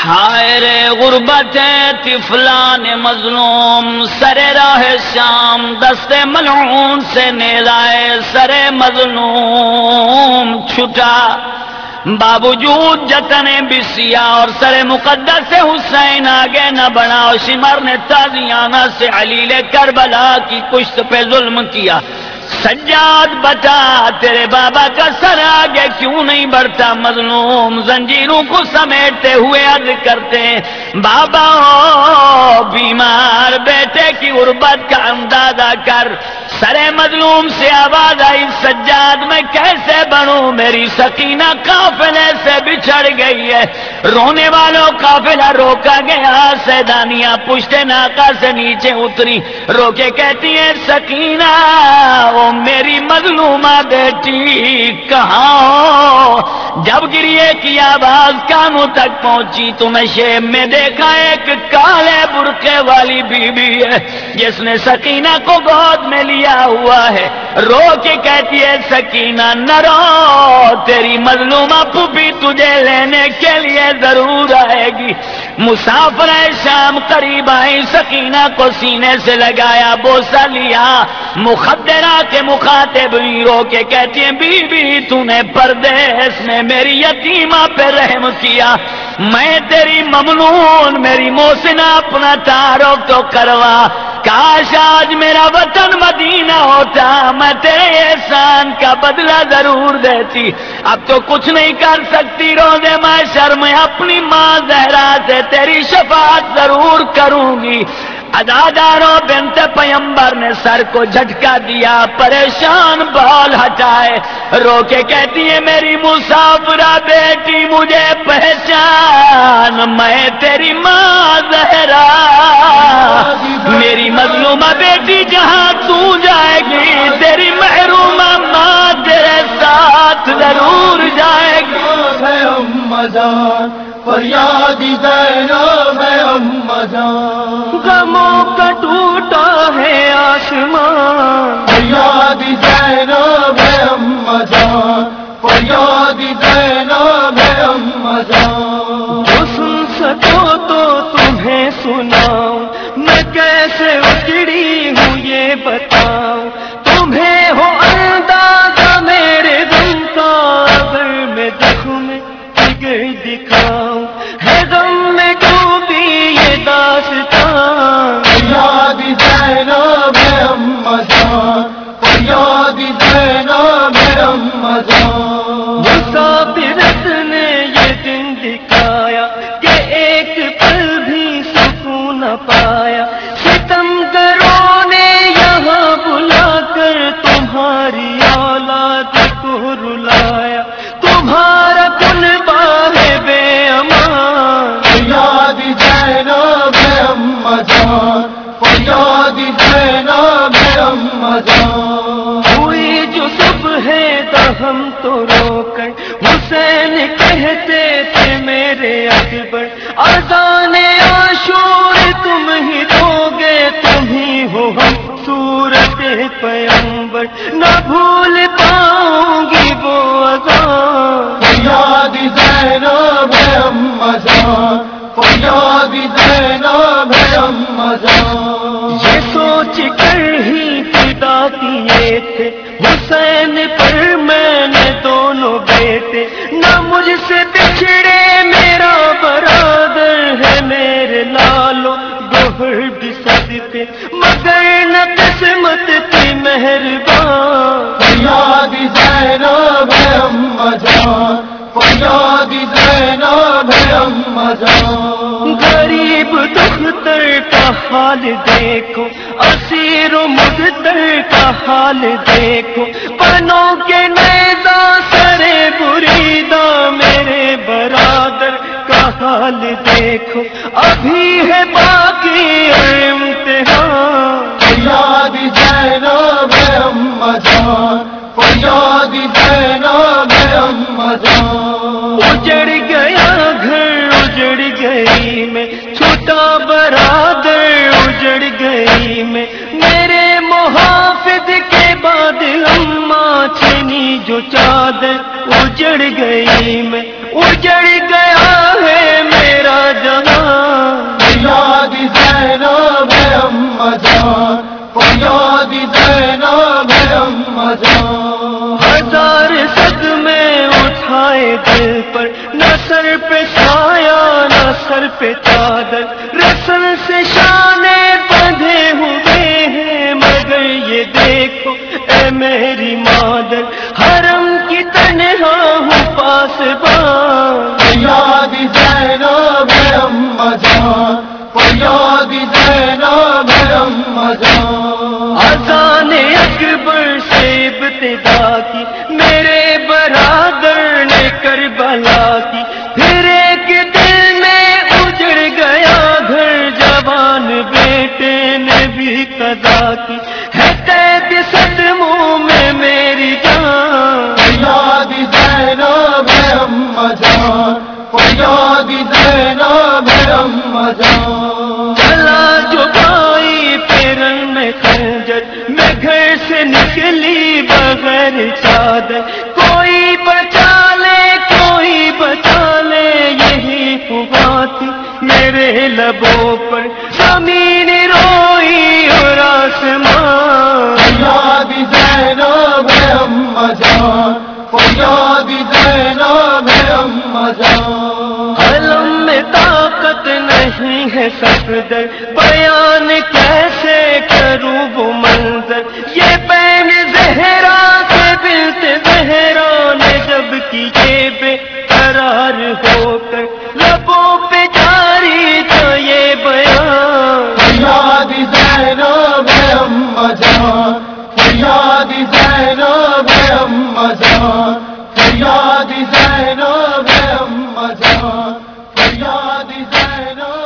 ہائے رے غربت طفلان مظلوم، سر راہ شام دست ملعون سے نیلائے سر مظلوم چھٹا، باوجود جتن بسیاں اور سر مقدس حسین آگے نہ بڑھا، شمر نے تازیانہ سے علیل کربلا کی پشت پہ ظلم کیا۔ سجاد بتا تیرے بابا کا سر آگے کیوں نہیں بڑھتا؟ مظلوم زنجیروں کو سمیٹتے ہوئے عرض کرتے ہیں بابا ہو بیمار بیٹے کی غربت کا اندازہ کر۔ سر مظلوم سے آواز آئی سجاد میں کیسے بڑھوں، میری سکینہ قافلے سے بچھڑ گئی ہے۔ رونے والوں قافلہ روکا گیا، سیدانیاں پشت ناقہ سے نیچے اتری، رو کے کہتی ہیں سکینہ او میری مظلومہ بیٹی کہاں ہو؟ جب گریے کی آواز کانوں تک پہنچی تو میں شیب میں دیکھا ایک کالے برقعے والی بی بی ہے جس نے سکینہ کو گود میں لیا ہوا ہے۔ رو کے کہتی ہے سکینہ نہ رو، تیری مظلومہ پھوپھی تجھے لینے کے لیے ضرور آئے گی۔ مسافر شام قریب آئی، سکینہ کو سینے سے لگایا، بوسہ لیا، مخدرہ کے مخاطب رو کے کہتی ہیں بی بی تو نے پردیس میں میری یتیمہ پہ رحم کیا، میں تیری ممنون میری محسنہ اپنا تعارف تو کروا، کاش آج میرا وطن مدینہ ہوتا، میں تیرے احسان کا بدلہ ضرور دیتی۔ اب تو کچھ نہیں کر سکتی، روزے محشر میں اپنی ماں زہرا سے تیری شفاعت ضرور کروں گی۔ عزاداروں بنت پیمبر نے سر کو جھٹکا دیا، پریشان بال ہٹائے، رو کے کہتی ہے میری مسافرہ بیٹی مجھے پہچان، میں تیری ماں زہرا، میری مظلومہ بیٹی جہاں تو جائے گی تیری محرومہ ماں تیرے ساتھ ضرور جائے گی۔ ہے اماں جان فریاد زینب ہے اماں جان، غموں کا ٹوٹا ہے آسمان، فریاد زینب ہے اماں جان، فریاد زینب ہے اماں جان۔ جو سن سکو تو تمہیں سناؤں، میں کیسے اجڑی ہوں یہ بتاؤں، تمہیں ہو اندازہ میرے غم کا، اگر میں زخم جگر دکھاؤں، ہے غم میں ڈوبی یہ داستان، فریاد زینب ہے اماں جان، فریاد زینب ہے اماں جان۔ مسافرت نے یہ دن دکھایا کہ ایک پل بھی سکون نہ پایا، ستمگروں نے یہاں بلا کر تمہاری اولاد کو رلایا، تمہارا کنبہ ہے بے امان، فریاد زینب ہے اماں جان، فریاد زینب ہے اماں جان۔ ہوئی جو صبح دہم تو رو کر حسین کہتے تھے میرے اکبر، اذان عاشور تم ہی دو گے، تم ہی ہو ہم صورت پیمبر، نہ بھول پاؤں گی وہ اذان، فریاد زینب ہے اماں جان، فریاد زینب ہے اماں جان۔ یہ سوچ کر ہی فدا کیے تھے حسین پر میں نے دونوں بیٹے، نہ مجھ سے بچھڑے میرا برادر ہے میرے لالو گوہر بھی صدقے، مگر نہ قسمت تھی مہربان، فریاد زینب ہے اماں جان، فریاد زینب ہے اماں جان۔ غریب دختر کا حال دیکھو، اسیر و مقتر کا حال دیکھو، بنوں کے نیزہ سرے بریدہ میرے برادر کا حال دیکھو، ابھی ہے باقی امتحان، فریاد زینب ہے اماں جان، فریاد زینب ہے اماں جان۔ اجڑ گیا گھر اجڑ گئی میں، چھوٹا برادر اجڑ گئی میں، میرے محافظ کے بعد اماں چھنی جو چادر اجڑ گئی میں، اجڑ گیا ہے میرا پر، نہ سر پہ سایہ نہ سر پہ چادر، رسل سے شانے بندھے ہوئے ہیں، مگر یہ دیکھو اے میری مادر، حرم کی تنہا ہوں پاسبان، فریاد زینب ہے اماں جان، فریاد زینب ہے اماں جان، اذان اکبر سے ابتدا کی میرے برادر نے کربلا کی، پھر ایک دل میں اجڑ گیا گھر، جوان بیٹے نے بھی قضا کی، ہے قید صدموں میں میری جان، فریاد زینب ہے اماں جان، فریاد زینب ہے اماں جان، چلا جو بھائی پیرن میں خنجر، میں گھر سے نکلی بغیر چادر، کوئی بچا لے کوئی بچا لے، یہی ہوا تھی میرے لبوں پر، زمین روئی اور آسمان، فریاد زینب ہے اماں جان، فریاد زینب ہے اماں جان، علم میں طاقت نہیں ہے صفدر، بیان کیسے کروں وہ منظر، یہ بین زہرا سے بنت زہرا نے جب کی یہ بے قرار ہو کر، لبوں پہ جاری تھا یہ بیان، فریاد زینب ہے اماں جان، فریاد زینب ہے اماں جان، فریاد زینب ہے اماں جان، فریاد زینب